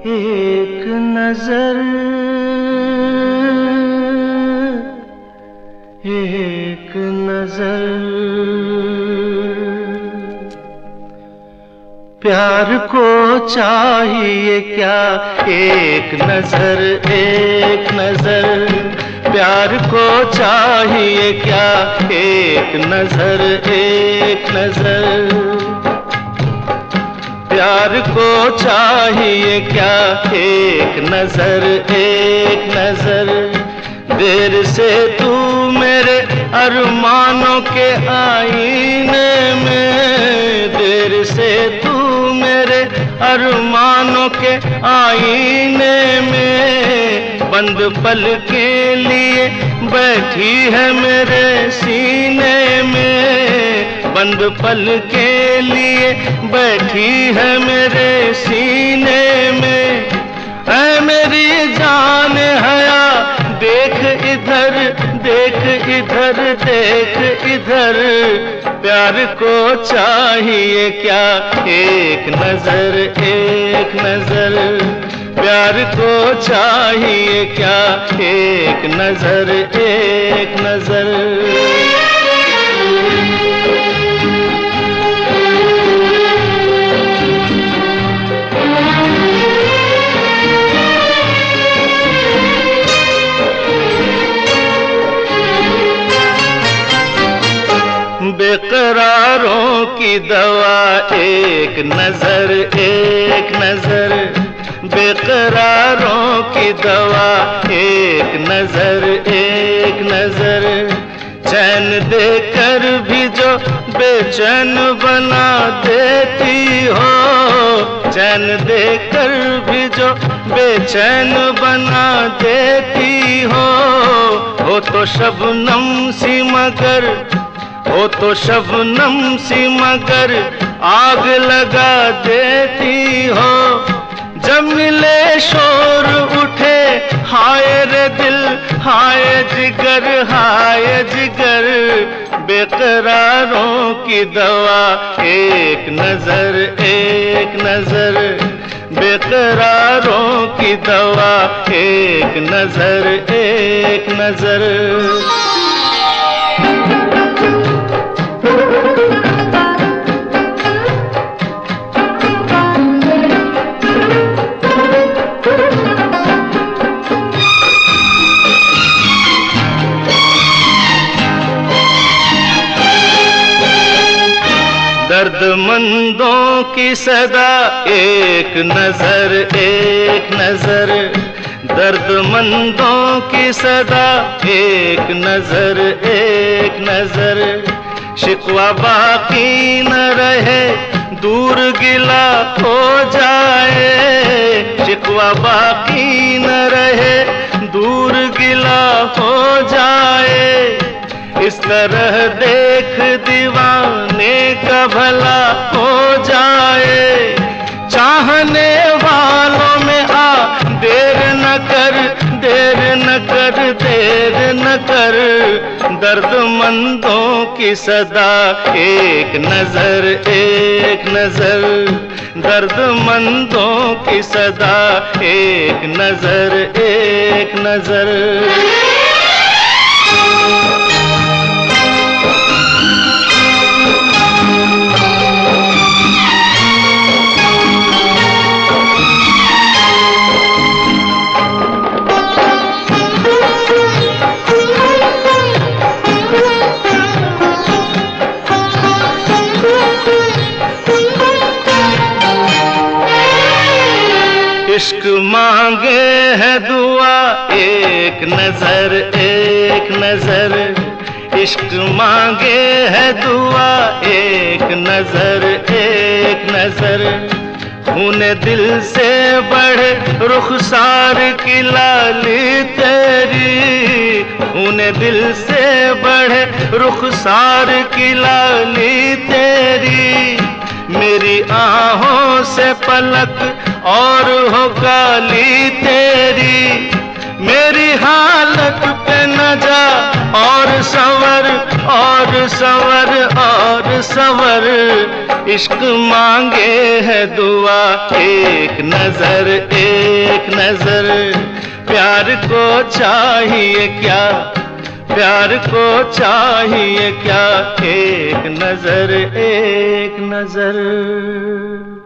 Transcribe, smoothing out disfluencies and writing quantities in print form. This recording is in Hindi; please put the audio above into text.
एक नजर, एक नजर, प्यार को चाहिए क्या एक नजर, एक नजर, प्यार को चाहिए क्या एक नजर, एक नजर, प्यार को चाहिए क्या एक नजर, एक नजर। देर से तू मेरे अरमानों के आईने में, देर से तू मेरे अरमानों के आईने में, बंद पल के लिए बैठी है मेरे सीने में, बंद पल के लिए बैठी है मेरे सीने में। ऐ मेरी जान हया देख इधर, देख इधर, देख इधर, प्यार को चाहिए क्या एक नजर, एक नजर, प्यार को चाहिए क्या एक नजर, एक नजर। बेकरारों की दवा एक नजर, एक नजर, बेकरारों की दवा एक नजर, एक नजर, चैन देकर भी जो बेचैन बना देती हो, चैन देकर भी जो बेचैन बना देती हो तो शबनम सी मगर, हो तो शबनम सी मगर आग लगा देती हो। जब मिले शोर उठे हाय रे दिल, हाय जिगर, हाय जिगर, बेकरारों की दवा एक नजर, एक नजर, बेकरारों की दवा एक नजर, एक नजर। दर्दमंदों की सदा एक नजर, एक नजर, दर्दमंदों की सदा एक नजर, एक नजर, शिकवा बाकी न रहे दूर गिला हो जाए, शिकवा बाकी न रहे दूर गिला हो जाए, इस तरह देख दीवाने का भला हो जाए। चाहने वालों में आ देर न कर, देर न कर, देर न कर, दर्दमंदों की सदा एक नजर, एक नजर, दर्दमंदों की सदा एक नजर, एक नजर। इश्क मांगे है दुआ एक नजर, एक नजर, इश्क मांगे है दुआ एक नजर, एक नजर, खून दिल से बढ़े रुखसार की लाली तेरी, खून दिल से बढ़े रुखसार की लाली तेरी, मेरी आहों से पलक और हो काली तेरी, मेरी हालत पे न जा और संवर, और संवर, और संवर, इश्क मांगे है दुआ, एक नजर एक नजर। प्यार को चाहिए क्या, प्यार को चाहिए क्या, एक नजर एक नजर।